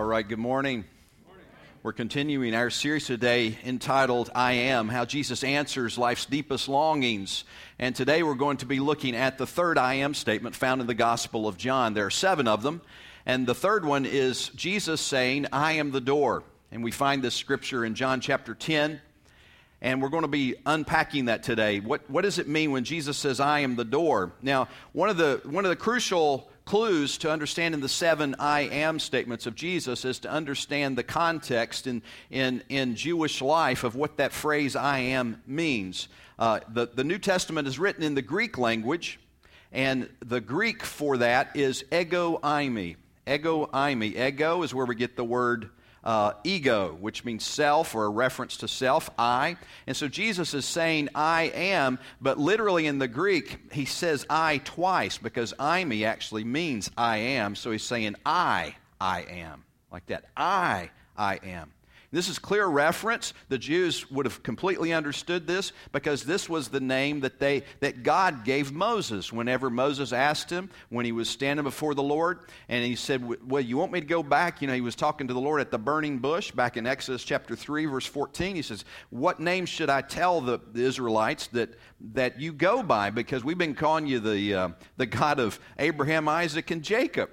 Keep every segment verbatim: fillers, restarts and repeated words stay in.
right, good morning. Good morning. We're continuing our series today entitled, I Am, how Jesus answers life's deepest longings. And today we're going to be looking at the third I Am statement found in the Gospel of John. There are seven of them. And the third one is Jesus saying, I am the door. And we find this scripture in John chapter ten. And we're going to be unpacking that today. What, what does it mean when Jesus says, I am the door? Now, one of the, one of the crucial clues to understanding the seven I am statements of Jesus is to understand the context in, in, in Jewish life of what that phrase I am means. Uh, the, the New Testament is written in the Greek language, and the Greek for that is ego eimi. Ego eimi. Ego is where we get the word Uh, ego, which means self, or a reference to self, I. And so Jesus is saying, I am, but literally in the Greek, he says I twice, because eimi actually means I am. So he's saying, I, I am, like that. I, I am. This is clear reference. The Jews would have completely understood this because this was the name that they that God gave Moses whenever Moses asked him when he was standing before the Lord. And he said, well, you want me to go back? You know, he was talking to the Lord at the burning bush back in Exodus chapter three, verse fourteen. He says, what name should I tell the, the Israelites that, that you go by? Because we've been calling you the, uh, the God of Abraham, Isaac, and Jacob.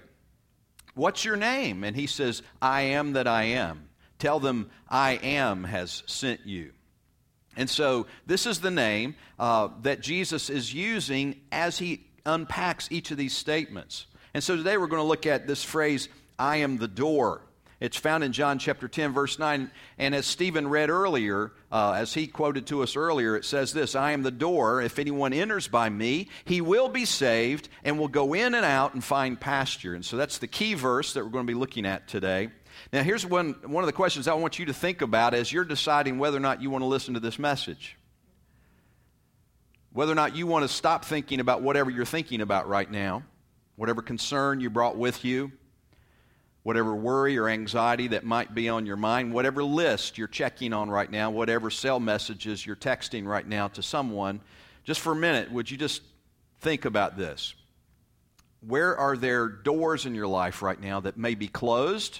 What's your name? And he says, I am that I am. Tell them, I am has sent you. And so this is the name uh, that Jesus is using as he unpacks each of these statements. And so today we're going to look at this phrase, I am the door. It's found in John chapter ten, verse nine. And as Stephen read earlier, uh, as he quoted to us earlier, it says this, I am the door. If anyone enters by me, he will be saved and will go in and out and find pasture. And so that's the key verse that we're going to be looking at today. Now, here's one, one of the questions I want you to think about as you're deciding whether or not you want to listen to this message. Whether or not you want to stop thinking about whatever you're thinking about right now, whatever concern you brought with you, whatever worry or anxiety that might be on your mind, whatever list you're checking on right now, whatever cell messages you're texting right now to someone, just for a minute, would you just think about this? Where are there doors in your life right now that may be closed?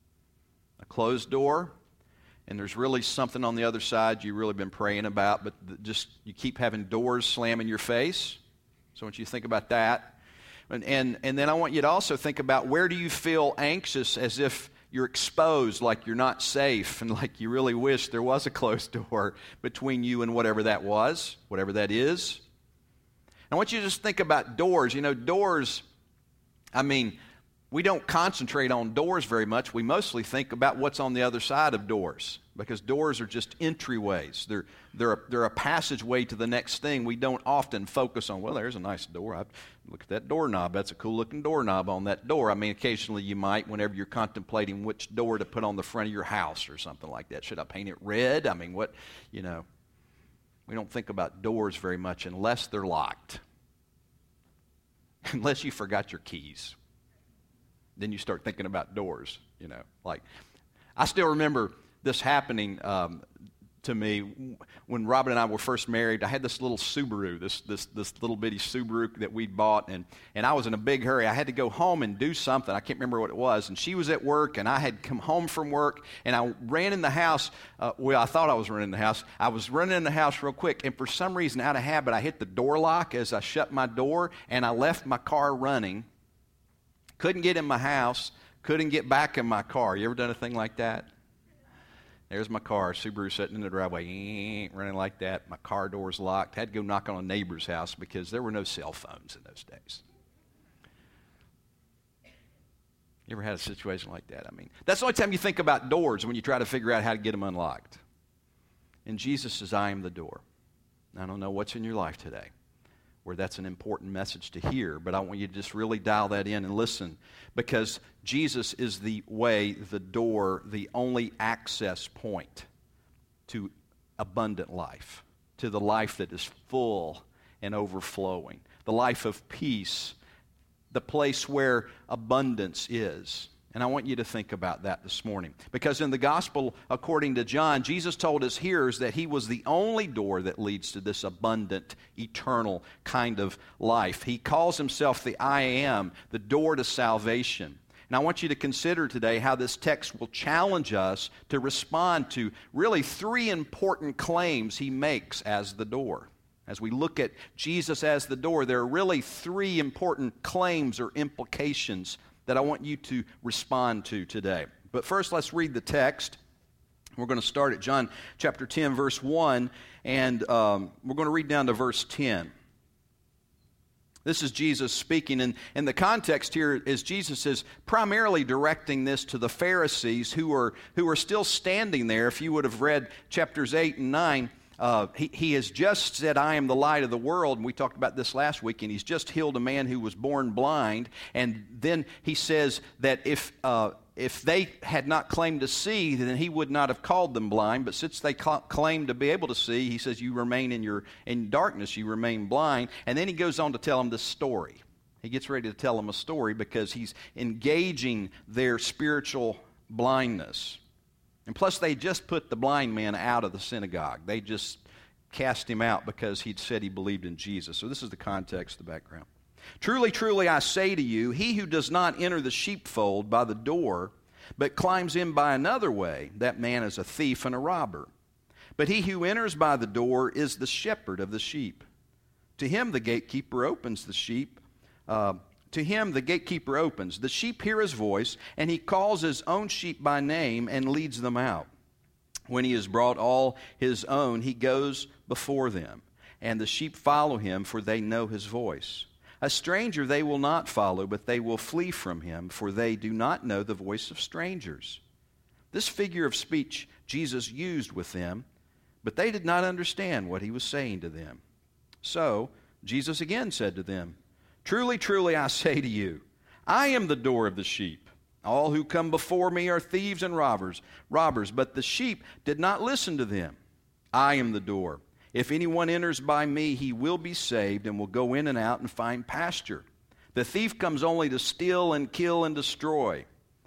A closed door, and there's really something on the other side you've really been praying about, but just you keep having doors slam in your face. So I want you to think about that. And, and, and then I want you to also think about where do you feel anxious as if you're exposed, like you're not safe, and like you really wish there was a closed door between you and whatever that was, whatever that is. I want you to just think about doors. You know, doors, I mean, we don't concentrate on doors very much. We mostly think about what's on the other side of doors because doors are just entryways. They're, they're, a, they're a passageway to the next thing. We don't often focus on, well, there's a nice door. I, look at that doorknob. That's a cool-looking doorknob on that door. I mean, occasionally you might whenever you're contemplating which door to put on the front of your house or something like that. Should I paint it red? I mean, what, you know, we don't think about doors very much unless they're locked, unless you forgot your keys. Then you start thinking about doors, you know. Like, I still remember this happening um, to me when Robin and I were first married. I had this little Subaru, this this this little bitty Subaru that we'd bought, and, and I was in a big hurry. I had to go home and do something. I can't remember what it was, and she was at work, and I had come home from work, and I ran in the house. Uh, well, I thought I was running in the house. I was running in the house real quick, and for some reason, out of habit, I hit the door lock as I shut my door, and I left my car running. Couldn't get in my house, couldn't get back in my car. You ever done a thing like that? There's my car, Subaru sitting in the driveway, running like that. My car door's locked. Had to go knock on a neighbor's house because there were no cell phones in those days. You ever had a situation like that? I mean, that's the only time you think about doors, when you try to figure out how to get them unlocked. And Jesus says, I am the door. I don't know what's in your life today where that's an important message to hear, but I want you to just really dial that in and listen, because Jesus is the way, the door, the only access point to abundant life, to the life that is full and overflowing, the life of peace, the place where abundance is. And I want you to think about that this morning. Because in the gospel, according to John, Jesus told his hearers that he was the only door that leads to this abundant, eternal kind of life. He calls himself the I Am, the door to salvation. And I want you to consider today how this text will challenge us to respond to really three important claims he makes as the door. As we look at Jesus as the door, there are really three important claims or implications that I want you to respond to today. But first, let's read the text. We're going to start at John chapter ten, verse one, and um, we're going to read down to verse ten. This is Jesus speaking, and, and the context here is Jesus is primarily directing this to the Pharisees who are, who are still standing there. If you would have read chapters eight and nine, Uh, he, he has just said, I am the light of the world, and we talked about this last week, and he's just healed a man who was born blind, and then he says that if uh, if they had not claimed to see, then he would not have called them blind, but since they ca- claimed to be able to see, he says, you remain in your in darkness, you remain blind, and then he goes on to tell them this story. He gets ready to tell them a story because he's engaging their spiritual blindness. And plus, they just put the blind man out of the synagogue. They just cast him out because he'd said he believed in Jesus. So this is the context, the background. Truly, truly, I say to you, he who does not enter the sheepfold by the door, but climbs in by another way, that man is a thief and a robber. But he who enters by the door is the shepherd of the sheep. To him the gatekeeper opens the sheep. Uh, To him the gatekeeper opens. The sheep hear his voice, and he calls his own sheep by name and leads them out. When he has brought all his own, he goes before them, and the sheep follow him, for they know his voice. A stranger they will not follow, but they will flee from him, for they do not know the voice of strangers. This figure of speech Jesus used with them, but they did not understand what he was saying to them. So Jesus again said to them, Truly, truly, I say to you, I am the door of the sheep. All who come before me are thieves and robbers, robbers, but the sheep did not listen to them. I am the door. If anyone enters by me, he will be saved and will go in and out and find pasture. The thief comes only to steal and kill and destroy.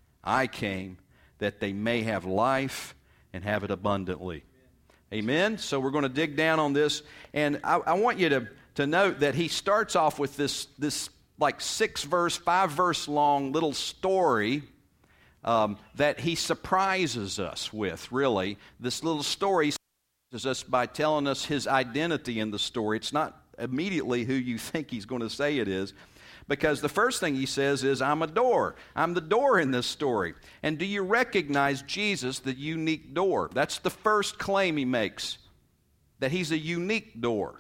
I came that they may have life and have it abundantly. Amen? So we're going to dig down on this, and I, I want you to... to note that he starts off with this, this like six-verse, five-verse long little story um, that he surprises us with, really. This little story surprises us by telling us his identity in the story. It's not immediately who you think he's going to say it is, because the first thing he says is, I'm a door. I'm the door in this story. And do you recognize Jesus, the unique door? That's the first claim he makes, that he's a unique door.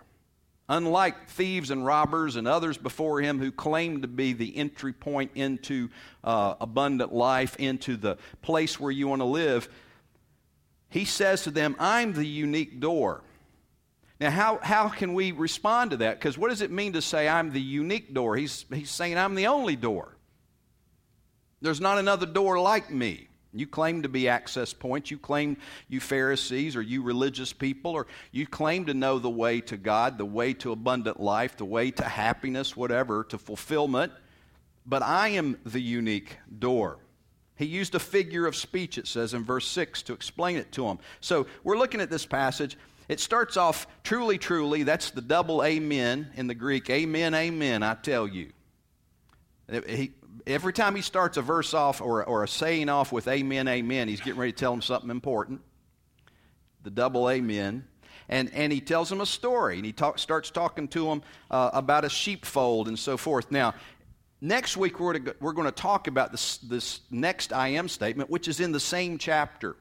Unlike thieves and robbers and others before him who claimed to be the entry point into uh, abundant life, into the place where you want to live, he says to them, I'm the unique door. Now, how, how can we respond to that? Because what does it mean to say I'm the unique door? He's, he's saying I'm the only door. There's not another door like me. You claim to be access points. You claim, you Pharisees or you religious people, or you claim to know the way to God, the way to abundant life, the way to happiness, whatever, to fulfillment. But I am the unique door. He used a figure of speech, it says in verse six, to explain it to them. So we're looking at this passage. It starts off, truly, truly. That's the double amen in the Greek. Amen, amen, I tell you. He, every time he starts a verse off or, or a saying off with amen, amen, he's getting ready to tell them something important. The double amen. And, and he tells them a story. And he talk, starts talking to them uh, about a sheepfold and so forth. Now, next week we're, to, we're going to talk about this, this next I am statement, which is in the same chapter.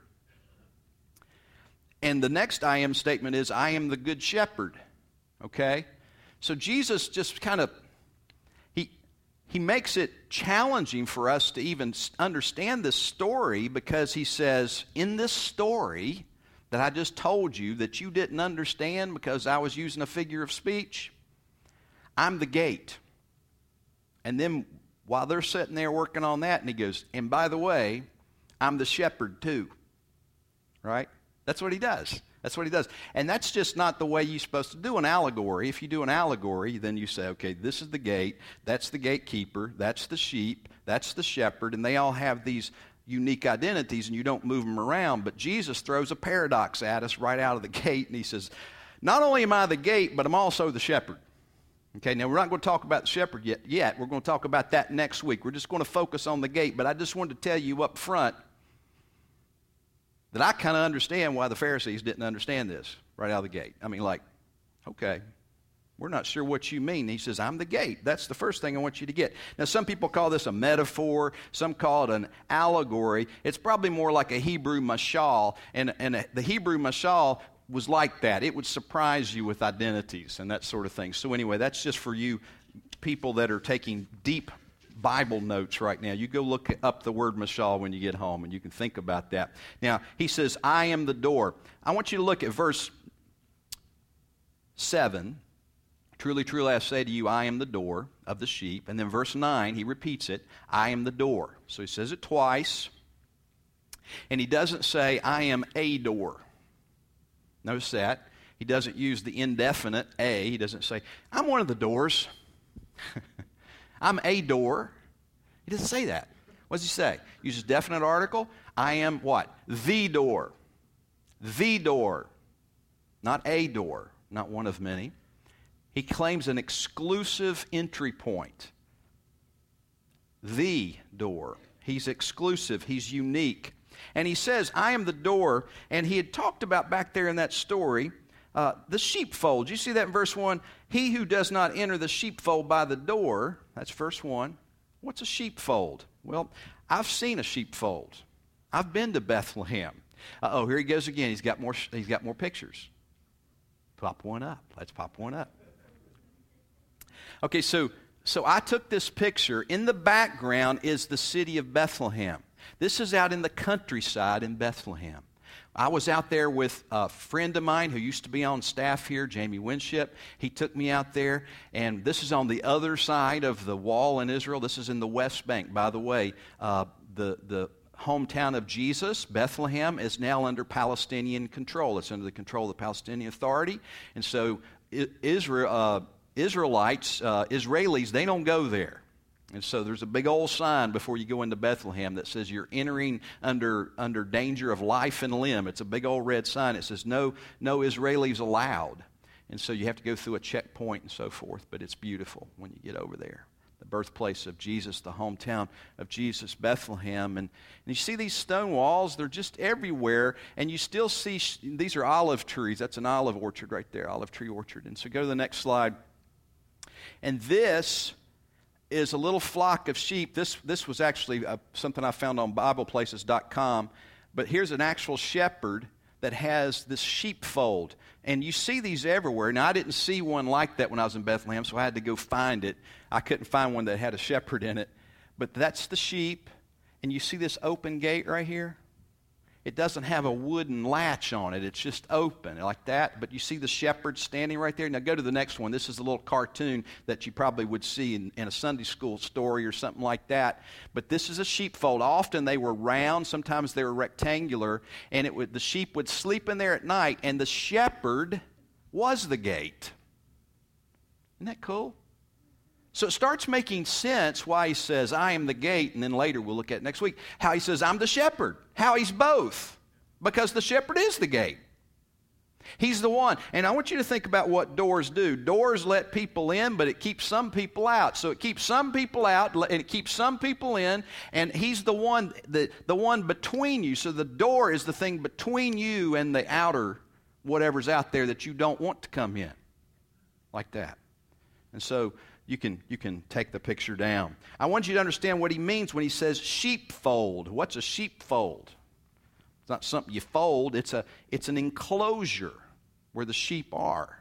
And the next I am statement is, I am the good shepherd. Okay? So Jesus just kind of, he he makes it challenging for us to even understand this story, because he says, in this story that I just told you that you didn't understand because I was using a figure of speech, I'm the gate. And then while they're sitting there working on that, and he goes, and by the way, I'm the shepherd too. Right? That's what he does. That's what he does. And that's just not the way you're supposed to do an allegory. If you do an allegory, then you say, okay, this is the gate, that's the gatekeeper, that's the sheep, that's the shepherd, and they all have these unique identities, and you don't move them around. But Jesus throws a paradox at us right out of the gate, and he says, not only am I the gate, but I'm also the shepherd. Okay, now we're not going to talk about the shepherd yet. yet. We're going to talk about that next week. We're just going to focus on the gate. But I just wanted to tell you up front that I kind of understand why the Pharisees didn't understand this right out of the gate. I mean, like, okay, we're not sure what you mean. He says, I'm the gate. That's the first thing I want you to get. Now, some people call this a metaphor. Some call it an allegory. It's probably more like a Hebrew mashal. And, and the Hebrew mashal was like that. It would surprise you with identities and that sort of thing. So anyway, that's just for you people that are taking deep Bible notes right now. You go look up the word mashal when you get home, and you can think about that. Now, he says, I am the door. I want you to look at verse seven. Truly, truly, I say to you, I am the door of the sheep. And then verse nine, he repeats it, I am the door. So he says it twice. And he doesn't say, I am a door. Notice that. He doesn't use the indefinite a. He doesn't say, I'm one of the doors. I'm a door. He doesn't say that. What does he say? He uses definite article. I am what? The door. The door. Not a door. Not one of many. He claims an exclusive entry point. The door. He's exclusive. He's unique. And he says, I am the door. And he had talked about back there in that story, uh, the sheepfold. You see that in verse one? He who does not enter the sheepfold by the door. That's verse one. What's a sheepfold? Well, I've seen a sheepfold. I've been to Bethlehem. Uh-oh, here he goes again. He's got more, he's got more pictures. Pop one up. Let's pop one up. Okay, so, so I took this picture. In the background is the city of Bethlehem. This is out in the countryside in Bethlehem. I was out there with a friend of mine who used to be on staff here, Jamie Winship. He took me out there, and this is on the other side of the wall in Israel. This is in the West Bank. By the way, uh, the, the hometown of Jesus, Bethlehem, is now under Palestinian control. It's under the control of the Palestinian Authority. And so Israel, uh, Israelites, uh, Israelis, they don't go there. And so there's a big old sign before you go into Bethlehem that says you're entering under under danger of life and limb. It's a big old red sign. It says no, no Israelis allowed. And so you have to go through a checkpoint and so forth. But it's beautiful when you get over there. The birthplace of Jesus, the hometown of Jesus, Bethlehem. And, and you see these stone walls, they're just everywhere. And you still see, sh- these are olive trees. That's an olive orchard right there, olive tree orchard. And so go to the next slide. And this is a little flock of sheep. This this was actually uh, something I found on Bible Places dot com. But here's an actual shepherd that has this sheepfold. And you see these everywhere. Now, I didn't see one like that when I was in Bethlehem, so I had to go find it. I couldn't find one that had a shepherd in it. But that's the sheep. And you see this open gate right here? It doesn't have a wooden latch on it. It's just open like that. But you see the shepherd standing right there. Now go to the next one. This is a little cartoon that you probably would see in, in a Sunday school story or something like that. But this is a sheepfold. Often they were round. Sometimes they were rectangular. And it would, the sheep would sleep in there at night. And the shepherd was the gate. Isn't that cool? So it starts making sense why he says, I am the gate, and then later we'll look at it next week, how he says, I'm the shepherd, how he's both, because the shepherd is the gate. He's the one. And I want you to think about what doors do. Doors let people in, but it keeps some people out. So it keeps some people out, and it keeps some people in, and he's the one, the, the one between you. So the door is the thing between you and the outer whatever's out there that you don't want to come in, like that. And so You can, you can take the picture down. I want you to understand what he means when he says sheepfold. What's a sheepfold? It's not something you fold. It's, a, it's an enclosure where the sheep are.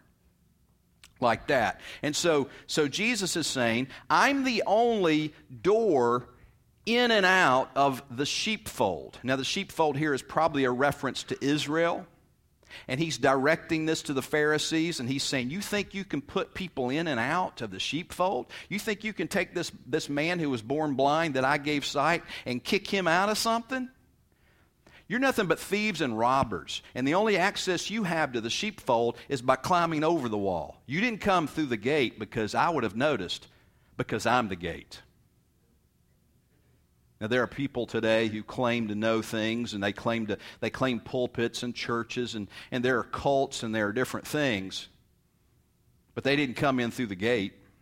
Like that. And so, so Jesus is saying, I'm the only door in and out of the sheepfold. Now the sheepfold here is probably a reference to Israel. And he's directing this to the Pharisees, and he's saying, you think you can put people in and out of the sheepfold? You think you can take this, this man who was born blind that I gave sight and kick him out of something? You're nothing but thieves and robbers, and the only access you have to the sheepfold is by climbing over the wall. You didn't come through the gate because I would have noticed, because I'm the gate. Now, there are people today who claim to know things, and they claim to they claim pulpits and churches, and, and there are cults and there are different things. But they didn't come in through the gate.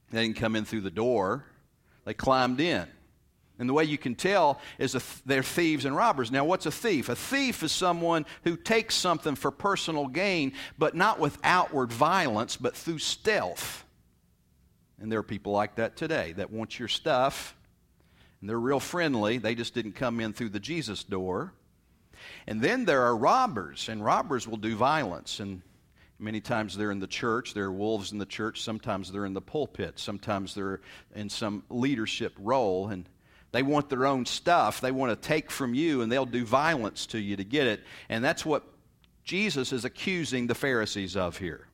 They didn't come in through the door. They climbed in. And the way you can tell is a th- they're thieves and robbers. Now, what's a thief? A thief is someone who takes something for personal gain, but not with outward violence, but through stealth. And there are people like that today that want your stuff, and they're real friendly. They just didn't come in through the Jesus door. And then there are robbers, and robbers will do violence. And many times they're in the church. There are wolves in the church. Sometimes they're in the pulpit. Sometimes they're in some leadership role, and they want their own stuff. They want to take from you, and they'll do violence to you to get it. And that's what Jesus is accusing the Pharisees of here.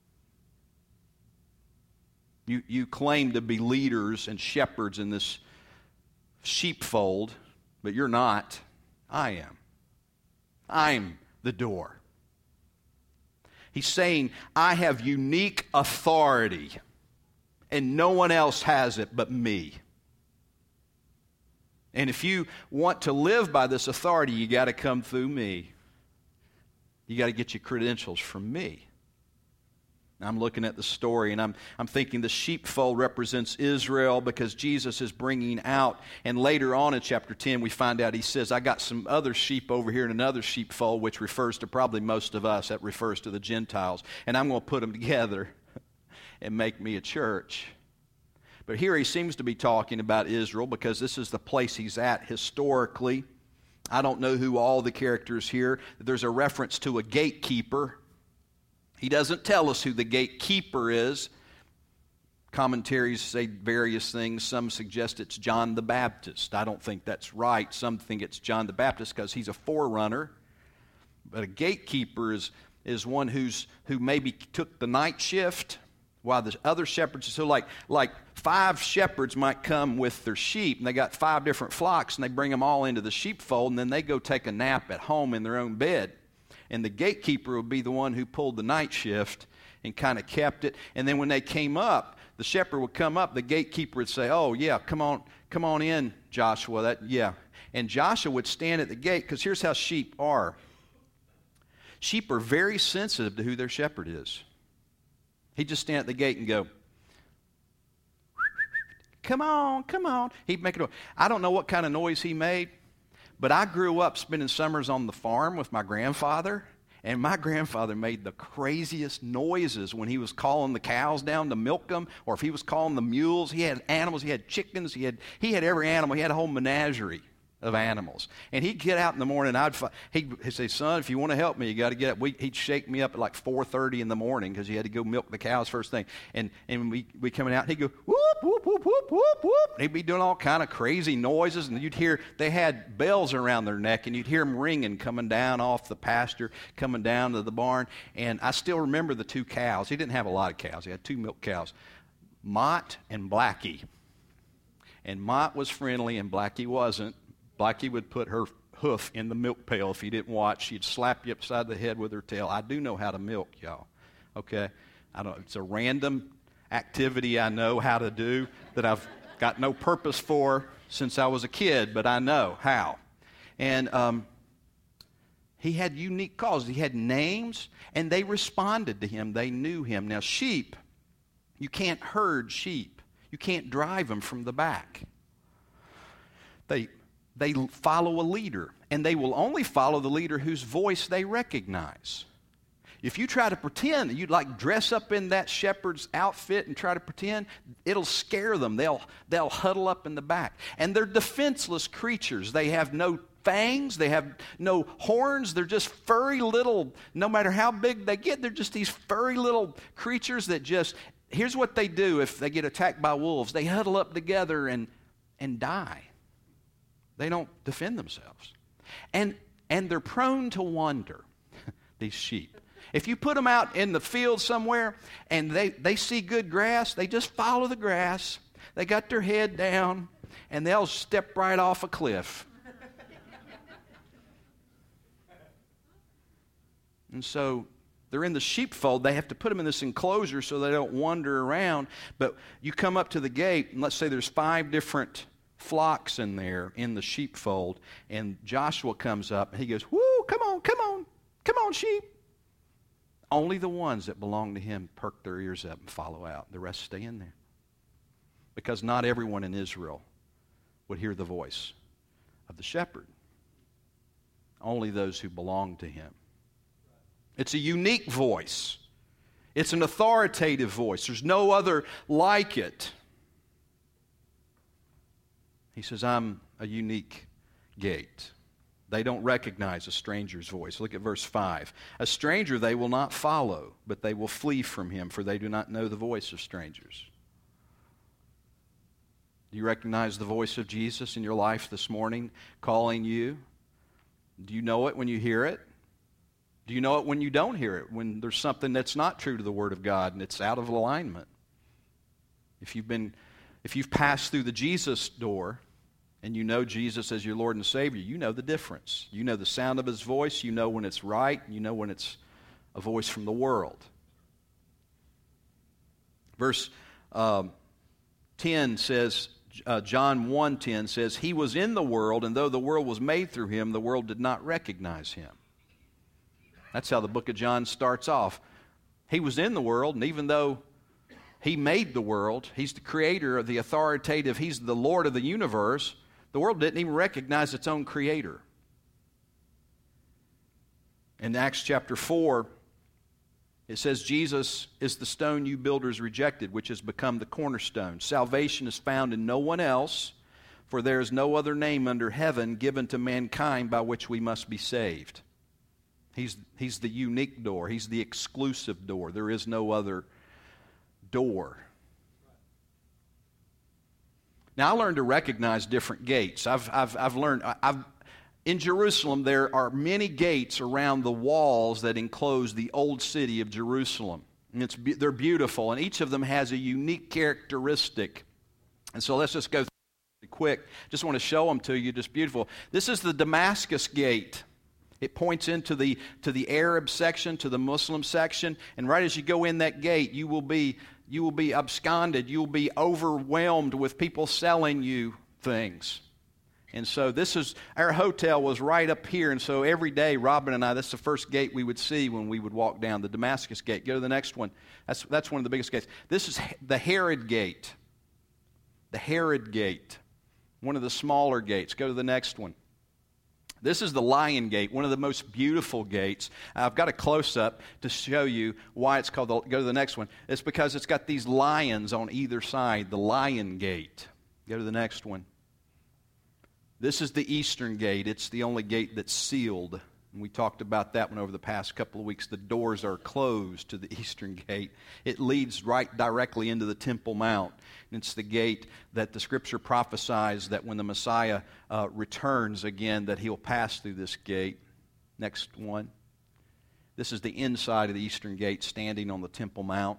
You, you claim to be leaders and shepherds in this sheepfold, but you're not. I am. I'm the door. He's saying, I have unique authority, and no one else has it but me. And if you want to live by this authority, you got to come through me. You got to get your credentials from me. I'm looking at the story, and I'm, I'm thinking the sheepfold represents Israel because Jesus is bringing out. And later on in chapter ten, we find out he says, I got some other sheep over here in another sheepfold, which refers to probably most of us. That refers to the Gentiles. And I'm going to put them together and make me a church. But here he seems to be talking about Israel because this is the place he's at historically. I don't know who all the characters here. There's a reference to a gatekeeper. He doesn't tell us who the gatekeeper is. Commentaries say various things. Some suggest it's John the Baptist. I don't think that's right. Some think it's John the Baptist because he's a forerunner. But a gatekeeper is, is one who's who maybe took the night shift while the other shepherds. So like, like five shepherds might come with their sheep, and they got five different flocks, and they bring them all into the sheepfold, and then they go take a nap at home in their own bed. And the gatekeeper would be the one who pulled the night shift and kind of kept it. And then when they came up, the shepherd would come up, the gatekeeper would say, oh, yeah, come on, come on in, Joshua. That, yeah. And Joshua would stand at the gate, because here's how sheep are. Sheep are very sensitive to who their shepherd is. He'd just stand at the gate and go, come on, come on. He'd make a noise. I don't know what kind of noise he made. But I grew up spending summers on the farm with my grandfather, and my grandfather made the craziest noises when he was calling the cows down to milk them, or if he was calling the mules. He had animals, he had chickens, he had he had every animal. He had a whole menagerie of animals. And he'd get out in the morning, I'd he'd, he'd say, son, if you want to help me, you got to get up. We, he'd shake me up at like four thirty in the morning because he had to go milk the cows first thing. And and we we coming out, he'd go, whoop, whoop, whoop, whoop, whoop, whoop. He'd be doing all kind of crazy noises, and you'd hear, they had bells around their neck, and you'd hear them ringing coming down off the pasture, coming down to the barn. And I still remember the two cows. He didn't have a lot of cows. He had two milk cows, Mott and Blackie. And Mott was friendly, and Blackie wasn't. Blackie would put her hoof in the milk pail if you didn't watch. She'd slap you upside the head with her tail. I do know how to milk, y'all. Okay? I don't. It's a random activity I know how to do that I've got no purpose for since I was a kid, but I know how. And um, he had unique calls. He had names, and they responded to him. They knew him. Now, sheep, you can't herd sheep. You can't drive them from the back. They... They follow a leader, and they will only follow the leader whose voice they recognize. If you try to pretend that you'd like dress up in that shepherd's outfit and try to pretend, it'll scare them. They'll, they'll huddle up in the back. And they're defenseless creatures. They have no fangs. They have no horns. They're just furry little, no matter how big they get, they're just these furry little creatures that just, here's what they do if they get attacked by wolves. They huddle up together and, and die. They don't defend themselves. And and they're prone to wander, these sheep. If you put them out in the field somewhere and they, they see good grass, they just follow the grass. They got their head down, and they'll step right off a cliff. And so they're in the sheepfold. They have to put them in this enclosure so they don't wander around. But you come up to the gate, and let's say there's five different flocks in there in the sheepfold, and Joshua comes up and he goes, whoo, come on, come on, come on, sheep. Only the ones that belong to him perk their ears up and follow out. The rest stay in there. because not everyone in Israel would hear the voice of the shepherd. Only those who belong to him. It's a unique voice. It's an authoritative voice. There's no other like it. He says, I'm a unique gate. They don't recognize a stranger's voice. Look at verse five. A stranger they will not follow, but they will flee from him, for they do not know the voice of strangers. Do you recognize the voice of Jesus in your life this morning calling you? Do you know it when you hear it? Do you know it when you don't hear it, when there's something that's not true to the Word of God and it's out of alignment? If you've been, if you've passed through the Jesus door and you know Jesus as your Lord and Savior, you know the difference. You know the sound of His voice. You know when it's right. You know when it's a voice from the world. Verse um, ten says, uh, John one ten says, He was in the world, and though the world was made through Him, the world did not recognize Him. That's how the book of John starts off. He was in the world, and even though He made the world, He's the creator of the authoritative, He's the Lord of the universe, the world didn't even recognize its own creator. In Acts chapter four, it says, Jesus is the stone you builders rejected, which has become the cornerstone. Salvation is found in no one else, for there is no other name under heaven given to mankind by which we must be saved. He's, he's the unique door. He's the exclusive door. There is no other door. Now, I learned to recognize different gates. I've, I've, I've learned, I've, in Jerusalem, there are many gates around the walls that enclose the old city of Jerusalem. And it's, they're beautiful, and each of them has a unique characteristic. And so let's just go through quick. Just want to show them to you, just beautiful. This is the Damascus Gate. It points into the, to the Arab section, to the Muslim section, and right as you go in that gate, you will be, you will be absconded. You will be overwhelmed with people selling you things. And so this is, our hotel was right up here, and so every day, Robin and I, that's the first gate we would see when we would walk down, the Damascus Gate. Go to the next one. That's, that's one of the biggest gates. This is the Herod Gate. The Herod Gate. One of the smaller gates. Go to the next one. This is the Lion Gate, one of the most beautiful gates. I've got a close-up to show you why it's called, the, go to the next one. It's because it's got these lions on either side, the Lion Gate. Go to the next one. This is the Eastern Gate. It's the only gate that's sealed. And we talked about that one over the past couple of weeks. The doors are closed to the Eastern Gate. It leads right directly into the Temple Mount. And it's the gate that the Scripture prophesies that when the Messiah uh, returns again, that He'll pass through this gate. Next one. This is the inside of the Eastern Gate standing on the Temple Mount.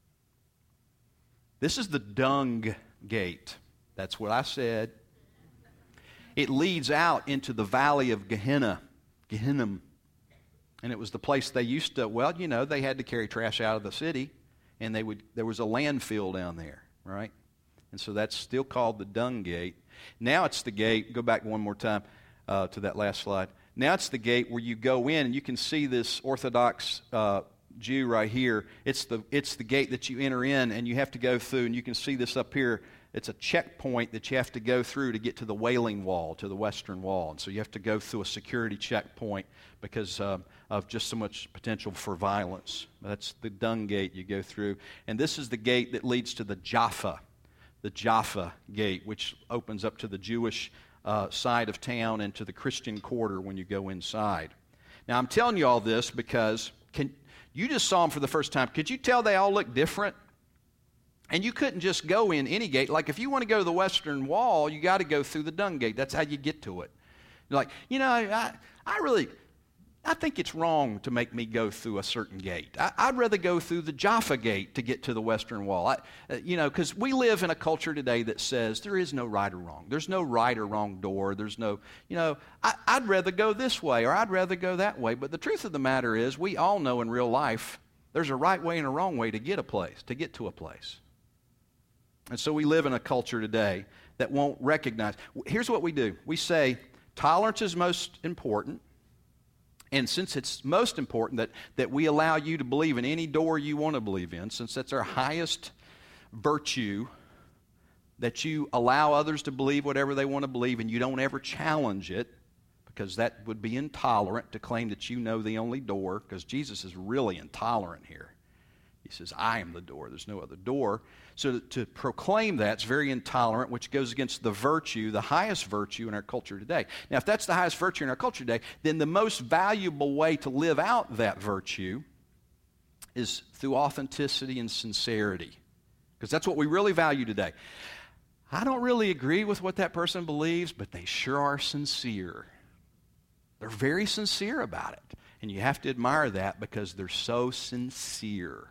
This is the Dung Gate. That's what I said. It leads out into the valley of Gehenna. Gehenna. And it was the place they used to, well, you know, they had to carry trash out of the city, and they would. There was a landfill down there, right? And so that's still called the Dung Gate. Now it's the gate, go back one more time uh, to that last slide. Now it's the gate where you go in, and you can see this Orthodox uh, Jew right here. It's the, it's the gate that you enter in, and you have to go through, and you can see this up here. It's a checkpoint that you have to go through to get to the Wailing Wall, to the Western Wall. And so you have to go through a security checkpoint because um, of just so much potential for violence. That's the Dung Gate you go through. And this is the gate that leads to the Jaffa, the Jaffa Gate, which opens up to the Jewish uh, side of town and to the Christian quarter when you go inside. Now, I'm telling you all this because can, you just saw them for the first time. Could you tell they all look different? And you couldn't just go in any gate. Like if you want to go to the Western Wall, you got to go through the Dung Gate. That's how you get to it. You're like, you know, I, I really, I think it's wrong to make me go through a certain gate. I, I'd rather go through the Jaffa Gate to get to the Western Wall. I, uh, you know, because we live in a culture today that says there is no right or wrong. There's no right or wrong door. There's no, you know, I, I'd rather go this way or I'd rather go that way. But the truth of the matter is we all know in real life there's a right way and a wrong way to get a place, to get to a place. And so we live in a culture today that won't recognize. Here's what we do. We say tolerance is most important. And since it's most important that, that we allow you to believe in any door you want to believe in, since that's our highest virtue, that you allow others to believe whatever they want to believe and you don't ever challenge it, because that would be intolerant to claim that you know the only door, because Jesus is really intolerant here. He says, I am the door. There's no other door. So to, to proclaim that's very intolerant, which goes against the virtue, the highest virtue in our culture today. Now, if that's the highest virtue in our culture today, then the most valuable way to live out that virtue is through authenticity and sincerity, because that's what we really value today. I don't really agree with what that person believes, but they sure are sincere. They're very sincere about it. And you have to admire that because they're so sincere.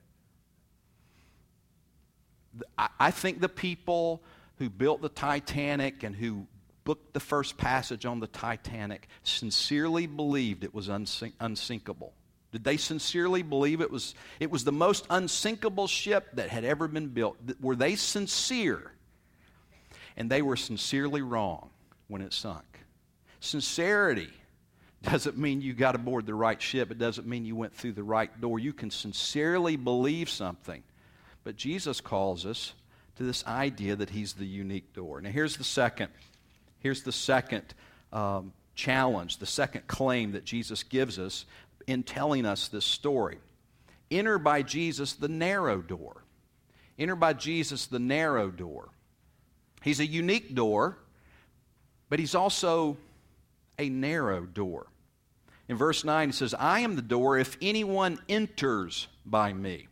I think the people who built the Titanic and who booked the first passage on the Titanic sincerely believed it was unsink- unsinkable. Did they sincerely believe it was, it was the most unsinkable ship that had ever been built? Were they sincere? And they were sincerely wrong when it sunk. Sincerity doesn't mean you got aboard the right ship. It doesn't mean you went through the right door. You can sincerely believe something. But Jesus calls us to this idea that he's the unique door. Now here's the second. Here's the second um, challenge, the second claim that Jesus gives us in telling us this story. Enter by Jesus the narrow door. Enter by Jesus the narrow door. He's a unique door, but he's also a narrow door. In verse nine, he says, I am the door if anyone enters by me.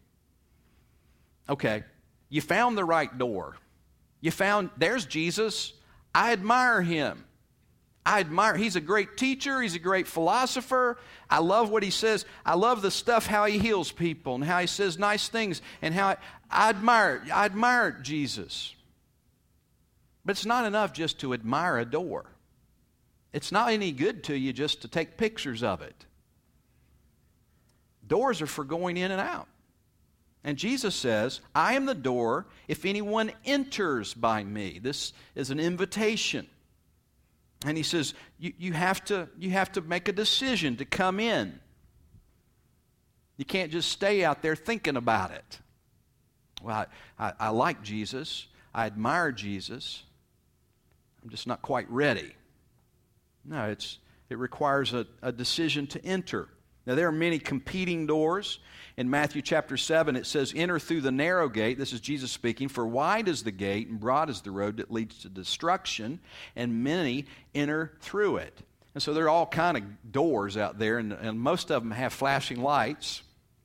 Okay, you found the right door. You found, there's Jesus. I admire him. I admire, he's a great teacher. He's a great philosopher. I love what he says. I love the stuff, how he heals people and how he says nice things and how I, I admire, I admire Jesus. But it's not enough just to admire a door. It's not any good to you just to take pictures of it. Doors are for going in and out. And Jesus says, I am the door if anyone enters by me. This is an invitation. And he says, you, you, have to, you have to make a decision to come in. You can't just stay out there thinking about it. Well, I, I, I like Jesus. I admire Jesus. I'm just not quite ready. No, it's, it requires a, a decision to enter. Now, there are many competing doors. In Matthew chapter seven, it says, enter through the narrow gate. This is Jesus speaking. For wide is the gate and broad is the road that leads to destruction, and many enter through it. And so there are all kind of doors out there, and, and most of them have flashing lights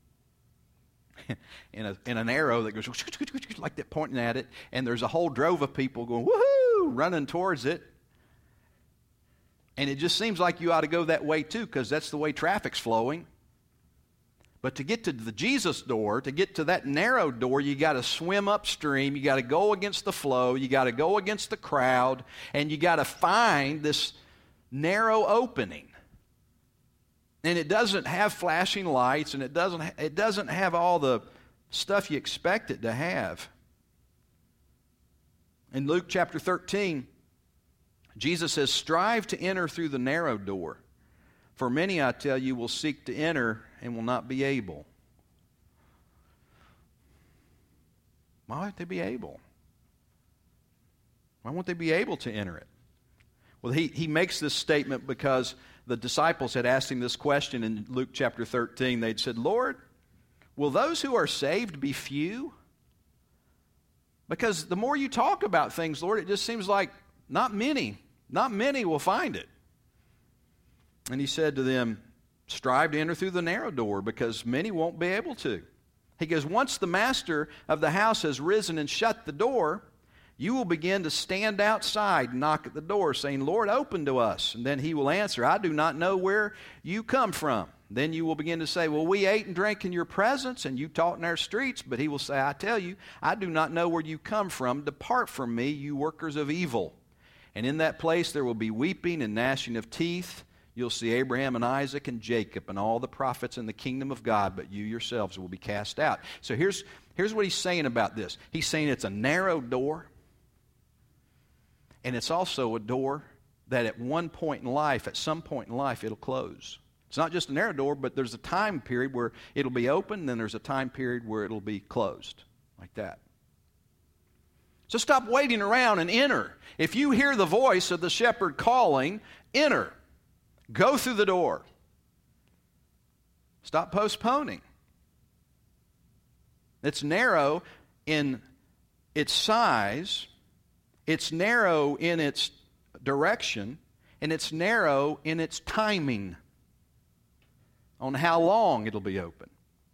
in, a, in an arrow that goes like that, pointing at it, and there's a whole drove of people going, woohoo, running towards it. And it just seems like you ought to go that way too, because that's the way traffic's flowing. But to get to the Jesus door, to get to that narrow door, you got to swim upstream. You got to go against the flow. You got to go against the crowd. And you got to find this narrow opening. And it doesn't have flashing lights, and it doesn't, it doesn't have all the stuff you expect it to have. In Luke chapter thirteen, Jesus says, strive to enter through the narrow door. For many, I tell you, will seek to enter and will not be able. Why won't they be able? Why won't they be able to enter it? Well, he, he makes this statement because the disciples had asked him this question in Luke chapter thirteen. They'd said, Lord, will those who are saved be few? Because the more you talk about things, Lord, it just seems like not many, not many will find it. And he said to them, strive to enter through the narrow door, because many won't be able to. He goes, once the master of the house has risen and shut the door, you will begin to stand outside and knock at the door, saying, Lord, open to us. And then he will answer, I do not know where you come from. Then you will begin to say, well, we ate and drank in your presence, and you taught in our streets. But he will say, I tell you, I do not know where you come from. Depart from me, you workers of evil. And in that place there will be weeping and gnashing of teeth. You'll see Abraham and Isaac and Jacob and all the prophets in the kingdom of God, but you yourselves will be cast out. So here's, here's what he's saying about this. He's saying it's a narrow door, and it's also a door that at one point in life, at some point in life, it'll close. It's not just a narrow door, but there's a time period where it'll be open, and then there's a time period where it'll be closed, like that. So stop waiting around and enter. If you hear the voice of the shepherd calling, enter. Go through the door. Stop postponing. It's narrow in its size, it's narrow in its direction, and it's narrow in its timing on how long it'll be open.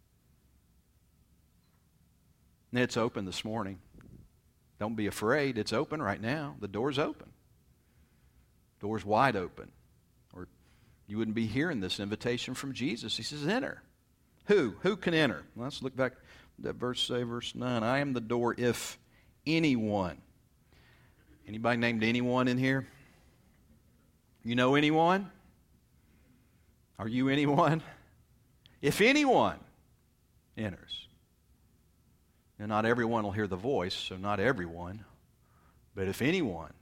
And it's open this morning. Don't be afraid. It's open right now. The door's open. Door's wide open. Or you wouldn't be hearing this invitation from Jesus. He says, enter. Who? Who can enter? Well, let's look back at that verse, say verse nine. I am the door if anyone. Anybody named anyone in here? You know anyone? Are you anyone? If anyone enters. Now, not everyone will hear the voice, so not everyone. But if anyone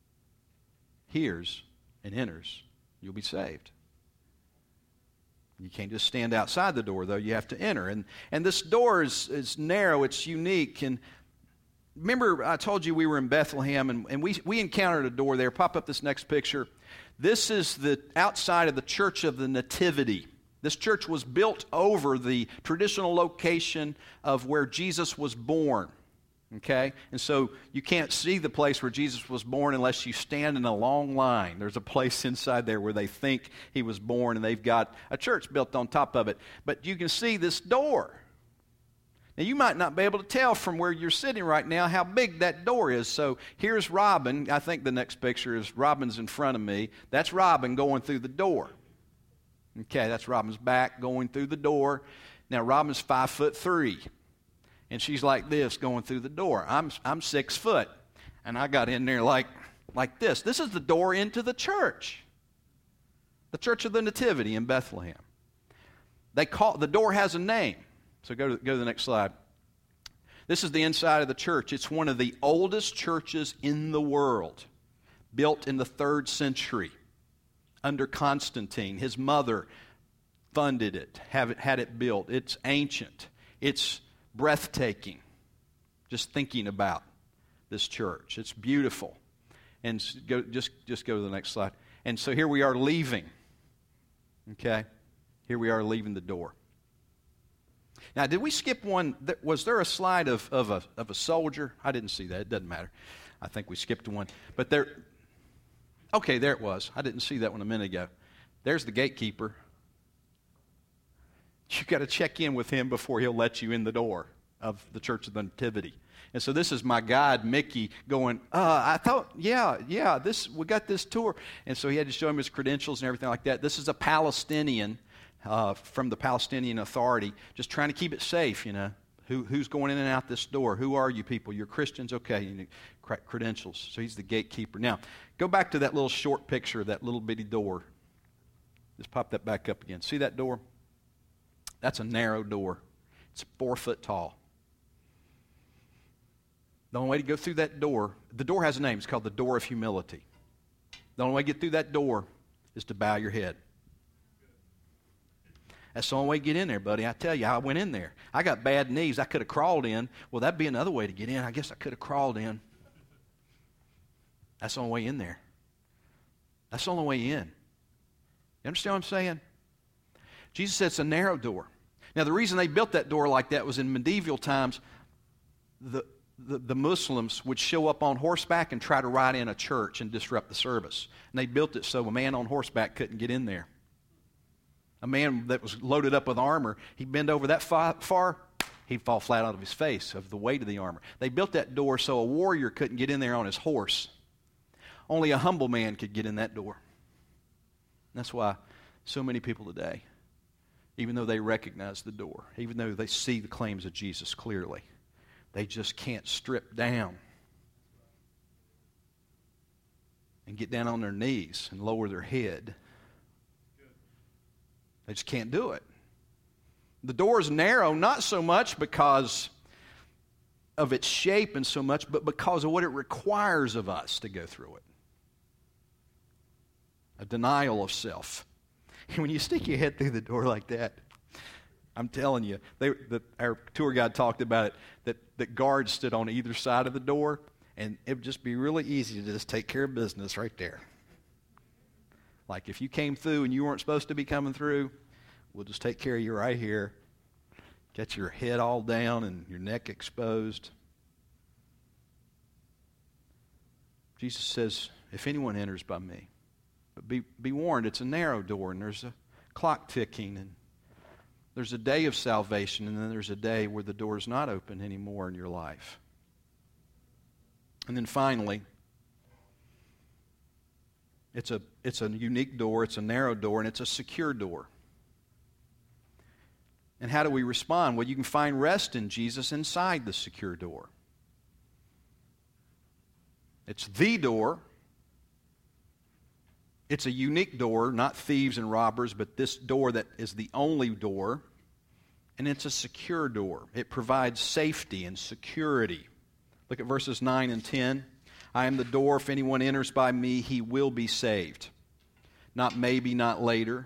hears and enters, you'll be saved. You can't just stand outside the door, though. You have to enter. And and this door is, is narrow. It's unique. And remember, I told you we were in Bethlehem, and, and we, we encountered a door there. Pop up this next picture. This is the outside of the Church of the Nativity. This church was built over the traditional location of where Jesus was born. Okay? And so you can't see the place where Jesus was born unless you stand in a long line. There's a place inside there where they think he was born, and they've got a church built on top of it. But you can see this door. Now, you might not be able to tell from where you're sitting right now how big that door is. So here's Robin. I think the next picture is Robin's in front of me. That's Robin going through the door. Okay, that's Robin's back going through the door. Now, Robin's five foot three, and she's like this going through the door. I'm I'm six foot, and I got in there like like this. This is the door into the church, the Church of the Nativity in Bethlehem. They call the door has a name. So go to go to the next slide. This is the inside of the church. It's one of the oldest churches in the world, built in the third century. Under Constantine. His mother funded it, have it, had it built. It's ancient. It's breathtaking. Just thinking about this church. It's beautiful. And go, just, just go to the next slide. And so here we are leaving. Okay? Here we are leaving the door. Now, did we skip one? Was there a slide of, of, a, of a soldier? I didn't see that. It doesn't matter. I think we skipped one. But there... Okay, there it was. I didn't see that one a minute ago. There's the gatekeeper. You've got to check in with him before he'll let you in the door of the Church of the Nativity. And so this is my guide, Mickey, going, uh, I thought, yeah, yeah, this we got this tour. And so he had to show him his credentials and everything like that. This is a Palestinian uh, from the Palestinian Authority, just trying to keep it safe, you know. Who, who's going in and out this door? Who are you people? You're Christians? Okay, you need credentials. So he's the gatekeeper. Now, go back to that little short picture of that little bitty door. Just pop that back up again. See that door? That's a narrow door. It's four foot tall. The only way to go through that door, the door has a name. It's called the door of humility. The only way to get through that door is to bow your head. That's the only way to get in there, buddy. I tell you, I went in there. I got bad knees. I could have crawled in. Well, that'd be another way to get in. I guess I could have crawled in. That's the only way in there. That's the only way in. You understand what I'm saying? Jesus said it's a narrow door. Now, the reason they built that door like that was in medieval times, the, the, the Muslims would show up on horseback and try to ride in a church and disrupt the service. And they built it so a man on horseback couldn't get in there. A man that was loaded up with armor, he'd bend over that far, far, he'd fall flat out of his face of the weight of the armor. They built that door so a warrior couldn't get in there on his horse. Only a humble man could get in that door. That's why so many people today, even though they recognize the door, even though they see the claims of Jesus clearly, they just can't strip down and get down on their knees and lower their head. They just can't do it. The door is narrow, not so much because of its shape and so much, but because of what it requires of us to go through it. A denial of self. And when you stick your head through the door like that, I'm telling you, they, the, our tour guide talked about it, that, that guards stood on either side of the door, And it would just be really easy to just take care of business right there. Like if you came through and you weren't supposed to be coming through, we'll just take care of you right here. Get your head all down and your neck exposed. Jesus says, if anyone enters by me, but be, be warned, it's a narrow door and there's a clock ticking and there's a day of salvation and then there's a day where the door is not open anymore in your life. And then finally, it's a, it's a unique door, it's a narrow door, and it's a secure door. And how do we respond? Well, you can find rest in Jesus inside the secure door. It's the door. It's a unique door, not thieves and robbers, but this door that is the only door. And it's a secure door. It provides safety and security. Look at verses nine and ten. I am the door. If anyone enters by me, he will be saved. Not maybe, not later.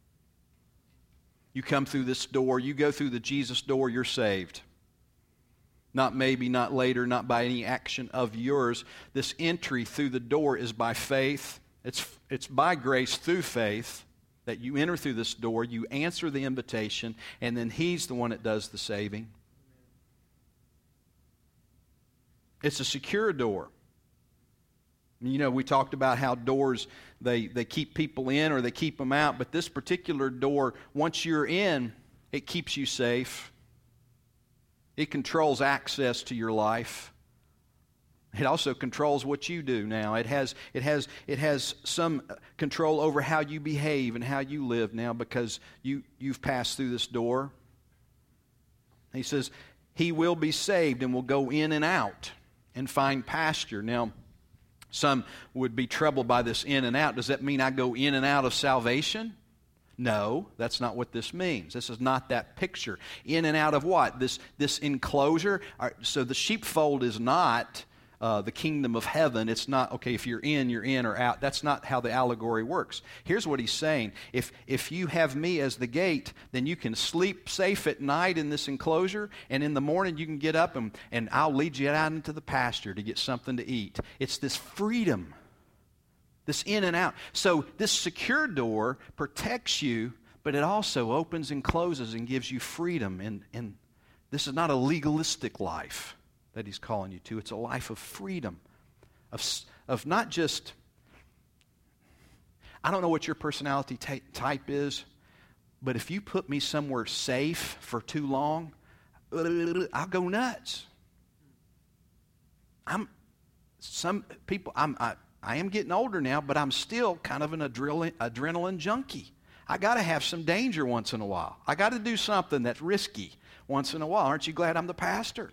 You come through this door, you go through the Jesus door, you're saved. Not maybe, not later, not by any action of yours. This entry through the door is by faith. It's, it's by grace through faith that you enter through this door, you answer the invitation, and then He's the one that does the saving. It's a secure door. You know, we talked about how doors, they, they keep people in or they keep them out, but this particular door, once you're in, it keeps you safe. It controls access to your life. It also controls what you do now. It has, it has, it has some control over how you behave and how you live now because you, you've passed through this door. He says, he will be saved and will go in and out and find pasture. Now, some would be troubled by this in and out. Does that mean I go in and out of salvation? No, that's not what this means. This is not that picture. In and out of what? This, this enclosure? So the sheepfold is not uh, the kingdom of heaven. It's not, okay, if you're in, you're in or out. That's not how the allegory works. Here's what he's saying. If, if you have me as the gate, then you can sleep safe at night in this enclosure, and in the morning you can get up and, and I'll lead you out into the pasture to get something to eat. It's this freedom. This in and out. So this secure door protects you, but it also opens and closes and gives you freedom. And, and this is not a legalistic life that he's calling you to. It's a life of freedom, of, of not just, I don't know what your personality t- type is, but if you put me somewhere safe for too long, I'll go nuts. I'm, some people, I'm, I, I am getting older now, but I'm still kind of an adrenaline, adrenaline junkie. I got to have some danger once in a while. I got to do something that's risky once in a while. Aren't you glad I'm the pastor?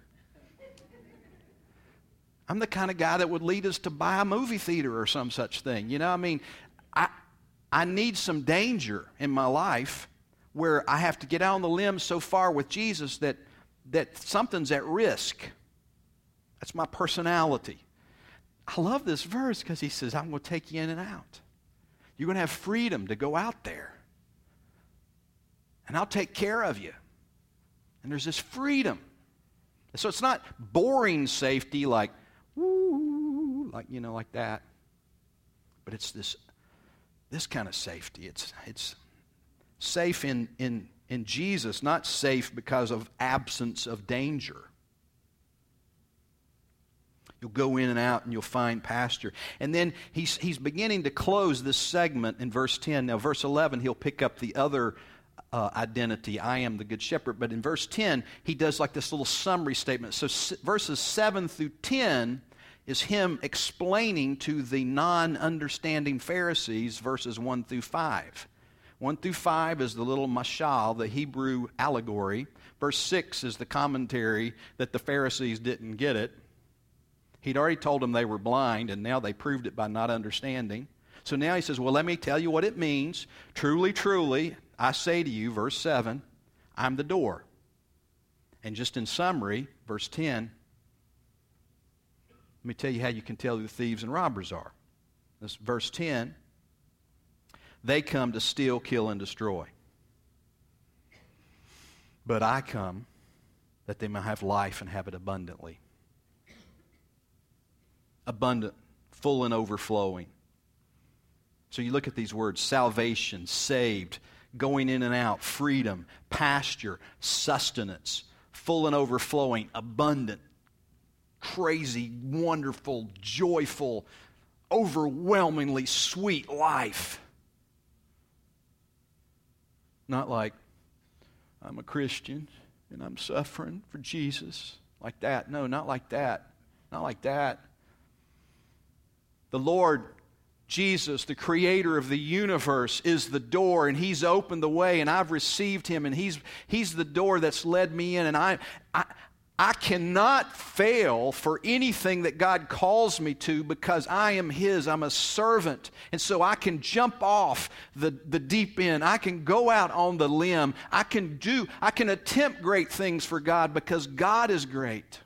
I'm the kind of guy that would lead us to buy a movie theater or some such thing. You know, I mean, I I need some danger in my life where I have to get out on the limb so far with Jesus that that something's at risk. That's my personality. I love this verse because he says, I'm going to take you in and out. You're going to have freedom to go out there. And I'll take care of you. And there's this freedom. And so it's not boring safety like, woo, like, you know, like that. But it's this this kind of safety. It's it's safe in, in, in Jesus, not safe because of absence of danger. You'll go in and out and you'll find pasture. And then he's, he's beginning to close this segment in verse ten. Now, verse eleven, he'll pick up the other uh, identity, I am the good shepherd. But in verse ten, he does like this little summary statement. So s- verses seven through ten is him explaining to the non-understanding Pharisees verses one through five. one through five is the little mashal, the Hebrew allegory. Verse six is the commentary that the Pharisees didn't get it. He'd already told them they were blind, and now they proved it by not understanding. So now he says, well, let me tell you what it means. Truly, truly, I say to you, verse seven, I'm the door. And just in summary, verse ten, let me tell you how you can tell who the thieves and robbers are. This verse ten, they come to steal, kill, and destroy. But I come that they may have life and have it abundantly. abundant, full and overflowing. So you look at these words: salvation, saved, going in and out, freedom, pasture, sustenance, full and overflowing, abundant, crazy, wonderful, joyful, overwhelmingly sweet life. Not like, I'm a Christian and I'm suffering for Jesus. Like that. No, not like that. Not like that. The Lord Jesus, the creator of the universe, is the door, and He's opened the way, and I've received Him, and He's He's the door that's led me in, and I I I cannot fail for anything that God calls me to because I am His. I'm a servant. And so I can jump off the, the deep end. I can go out on the limb. I can do, I can attempt great things for God because God is great.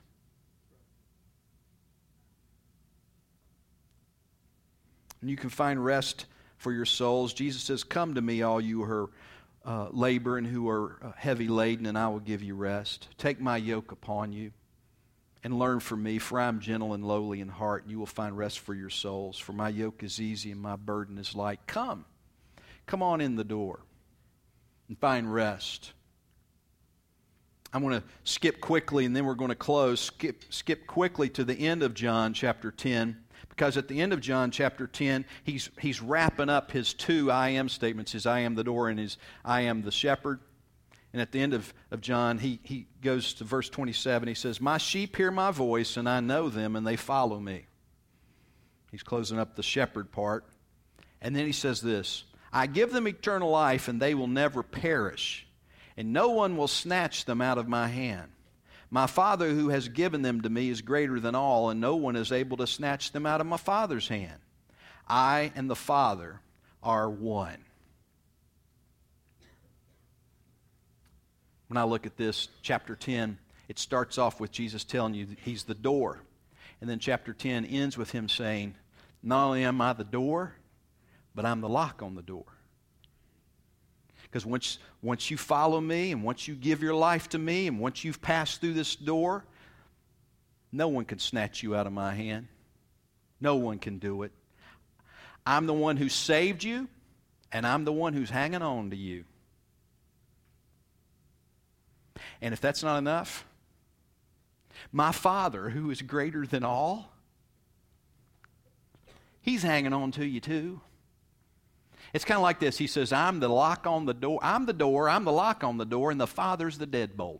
And you can find rest for your souls. Jesus says, come to me, all you who are Uh, labor and who are uh, heavy laden, and I will give you rest. Take my yoke upon you and learn from me, for I am gentle and lowly in heart, and you will find rest for your souls. For my yoke is easy and my burden is light. Come. Come on in the door and find rest. I'm going to skip quickly, and then we're going to close. Skip, skip quickly to the end of John chapter ten. Because at the end of John chapter ten, he's, he's wrapping up his two I am statements, his I am the door and his I am the shepherd. And at the end of, of John, he, he goes to verse twenty-seven. He says, my sheep hear my voice, and I know them, and they follow me. He's closing up the shepherd part. And then he says this, I give them eternal life, and they will never perish, and no one will snatch them out of my hand. My Father who has given them to me is greater than all, and no one is able to snatch them out of my Father's hand. I and the Father are one. When I look at this, chapter ten, it starts off with Jesus telling you that He's the door. And then chapter ten ends with Him saying, not only am I the door, but I'm the lock on the door. Because once, once you follow me, and once you give your life to me, and once you've passed through this door, no one can snatch you out of my hand. No one can do it. I'm the one who saved you, and I'm the one who's hanging on to you. And if that's not enough, my Father, who is greater than all, He's hanging on to you too. It's kind of like this. He says, I'm the lock on the door. I'm the door. I'm the lock on the door, and the Father's the deadbolt.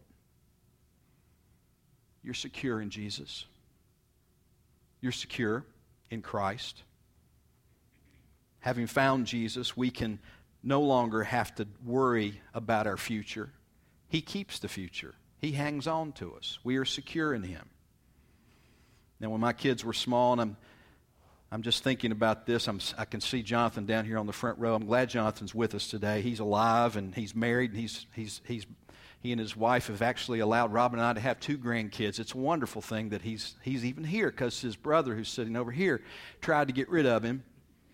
You're secure in Jesus. You're secure in Christ. Having found Jesus, we can no longer have to worry about our future. He keeps the future. He hangs on to us. We are secure in Him. Now, when my kids were small, and I'm I'm just thinking about this. I'm, I can see Jonathan down here on the front row. I'm glad Jonathan's with us today. He's alive, and he's married, and he's, he's, he's, he and his wife have actually allowed Robin and I to have two grandkids. It's a wonderful thing that he's, he's even here, because his brother, who's sitting over here, tried to get rid of him.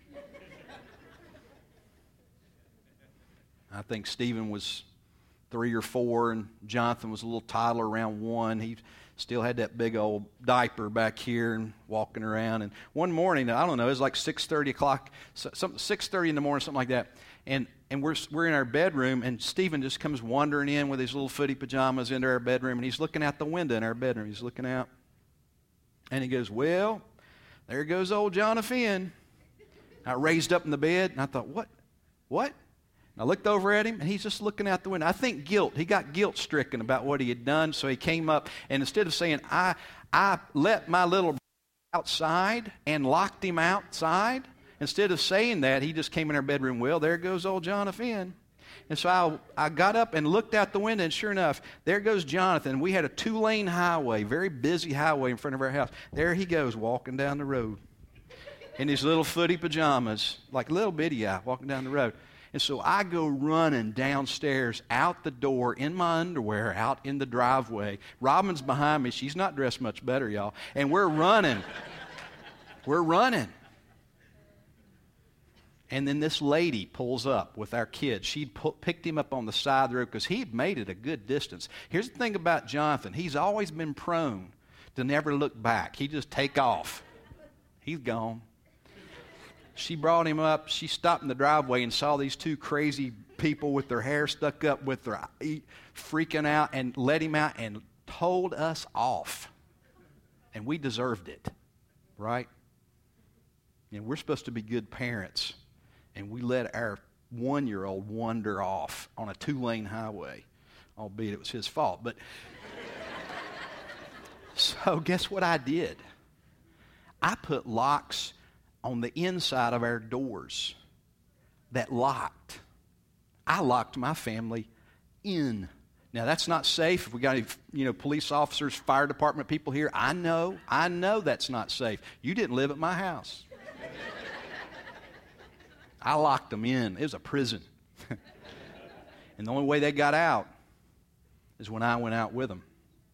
I think Stephen was three or four, and Jonathan was a little toddler around one. He still had that big old diaper back here and walking around. And one morning, I don't know, it was like six thirty o'clock, some six thirty in the morning, something like that. And and we're we're in our bedroom, and Stephen just comes wandering in with his little footy pajamas into our bedroom, and he's looking out the window in our bedroom. He's looking out, and he goes, "Well, there goes old Jonathan." I raised up in the bed, and I thought, "What? What?" I looked over at him, and he's just looking out the window. I think guilt. He got guilt-stricken about what he had done, so he came up, and instead of saying, I, I let my little outside and locked him outside, instead of saying that, he just came in our bedroom, well, there goes old Jonathan. And so I, I got up and looked out the window, and sure enough, there goes Jonathan. We had a two-lane highway, very busy highway in front of our house. There he goes, walking down the road in his little footy pajamas, like a little bitty guy walking down the road. And so I go running downstairs, out the door, in my underwear, out in the driveway. Robin's behind me. She's not dressed much better, y'all. And we're running. We're running. And then this lady pulls up with our kid. She'd pu- picked him up on the side of the road because he'd made it a good distance. Here's the thing about Jonathan. He's always been prone to never look back. He'd just take off. He's gone. She brought him up. She stopped in the driveway and saw these two crazy people with their hair stuck up with their freaking out and let him out and told us off. And we deserved it, right? And we're supposed to be good parents. And we let our one-year-old wander off on a two-lane highway, albeit it was his fault. But so guess what I did? I put locks on the inside of our doors that locked. I locked my family in. Now, that's not safe. If we got any, you know, police officers, fire department people here, I know, I know that's not safe. You didn't live at my house. I locked them in. It was a prison. And the only way they got out is when I went out with them.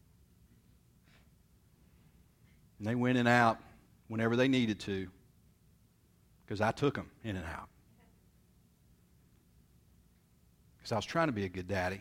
And they went in and out whenever they needed to, because I took them in and out. Because I was trying to be a good daddy.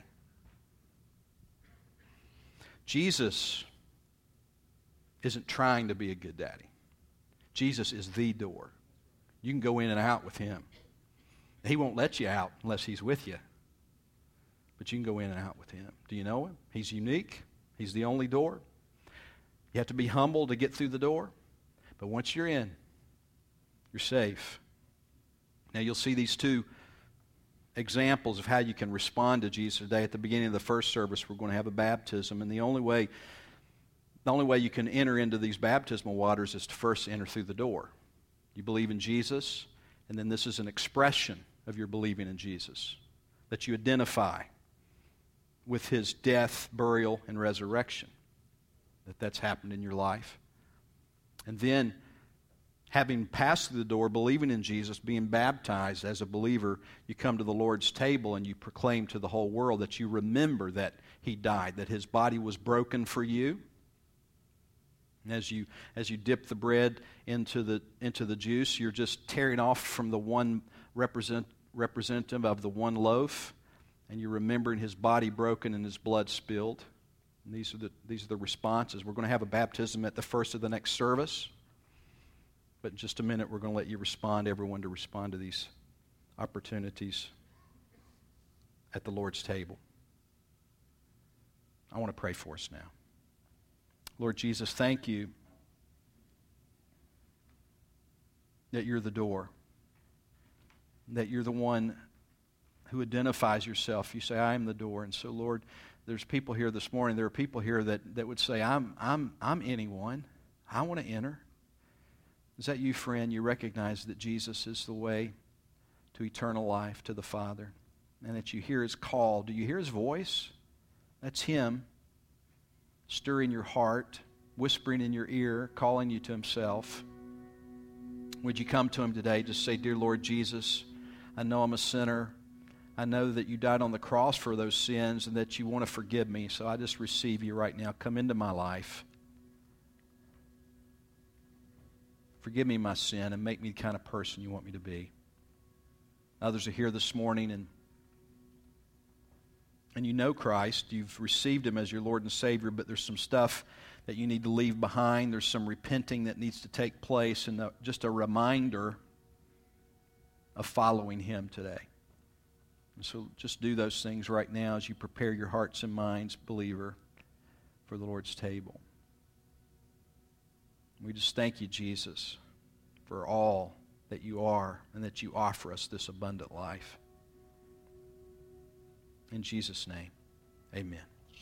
Jesus isn't trying to be a good daddy. Jesus is the door. You can go in and out with him. He won't let you out unless he's with you. But you can go in and out with him. Do you know him? He's unique. He's the only door. You have to be humble to get through the door. But once you're in, you're safe. Now you'll see these two examples of how you can respond to Jesus today. At the beginning of the first service, we're going to have a baptism. And the only way, the only way you can enter into these baptismal waters is to first enter through the door. You believe in Jesus, and then this is an expression of your believing in Jesus, that you identify with his death, burial, and resurrection, that that's happened in your life. And then, having passed through the door, believing in Jesus, being baptized as a believer, you come to the Lord's table and you proclaim to the whole world that you remember that he died, that his body was broken for you. And as you as you dip the bread into the into the juice, you're just tearing off from the one represent, representative of the one loaf, and you're remembering his body broken and his blood spilled. And these are the these are the responses. We're going to have a baptism at the first of the next service. But in just a minute, we're going to let you respond, everyone, to respond to these opportunities at the Lord's table. I want to pray for us now. Lord Jesus, thank you that you're the door, that you're the one who identifies yourself. You say, I am the door. And so, Lord, there's people here this morning, there are people here that, that would say, I'm, I'm, I'm anyone. I want to enter. Is that you, friend? You recognize that Jesus is the way to eternal life, to the Father, and that you hear his call. Do you hear his voice? That's him stirring your heart, whispering in your ear, calling you to himself. Would you come to him today? Just say, Dear Lord Jesus, I know I'm a sinner. I know that you died on the cross for those sins and that you want to forgive me, so I just receive you right now. Come into my life. Forgive me my sin and make me the kind of person you want me to be. Others are here this morning and and you know Christ. You've received him as your Lord and Savior, but there's some stuff that you need to leave behind. There's some repenting that needs to take place, and just a reminder of following him today. And so just do those things right now as you prepare your hearts and minds, believer, for the Lord's table. We just thank you, Jesus, for all that you are and that you offer us this abundant life. In Jesus' name, amen.